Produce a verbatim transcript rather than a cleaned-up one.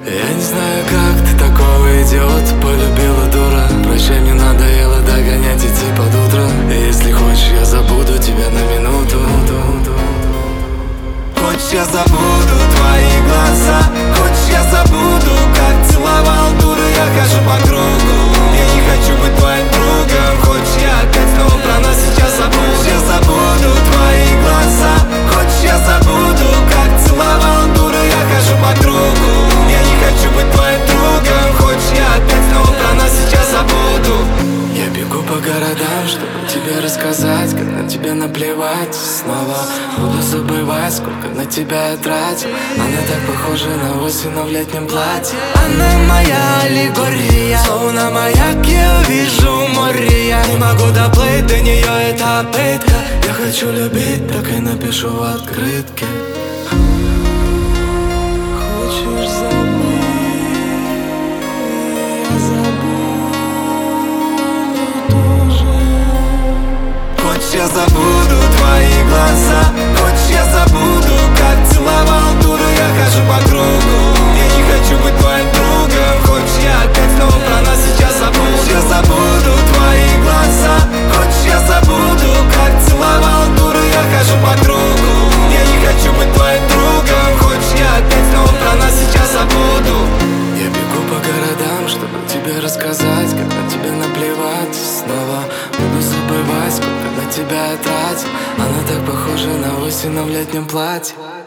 Я не знаю, как ты такого идиот полюбила, дура. Прощай, мне надоело догонять, идти под утро. И если хочешь, я забуду тебя на минуту. Хочешь, я забуду твои глаза. Хочешь, я забуду, как целовал, дура. Я хожу по кругу, я не хочу быть твоим другом. Хочешь, я опять снова про нас сейчас забуду. Хочешь, я забуду твои глаза. Хочешь, я забуду, как целовал, дура. Я хожу по кругу, я не хочу быть твоим другом. Хочешь, я опять снова про нас сейчас забуду. Я бегу по городам, чтобы тебе рассказать, как на тебя наплевать. Снова буду забывать, сколько на тебя я тратил. Она так похожа на осень, но в летнем платье. Она моя аллегория, словно маяк я вижу море. Я не могу доплыть до нее, это пытка. Я хочу любить, так и напишу в открытке. Хочешь забыть, я забуду тоже. Хочешь, я забуду твои глаза. Хочешь, я забуду, как целовал, дура. Я хожу по кругу, я не хочу быть твоим другом. Хочешь, я опять снова про нас сейчас забуду. Хочешь, я забуду твои глаза. Хочешь, я забуду, как целовал, дура. Я хожу по кругу, я не хочу быть твоим другом. Хочешь, я опять снова про нас сейчас забуду. Я бегу по городам, чтобы тебе рассказать, как на тебя наплевать. Снова буду забывать, сколько на тебя я тратил. Она так похожа на осень, но в летнем платье.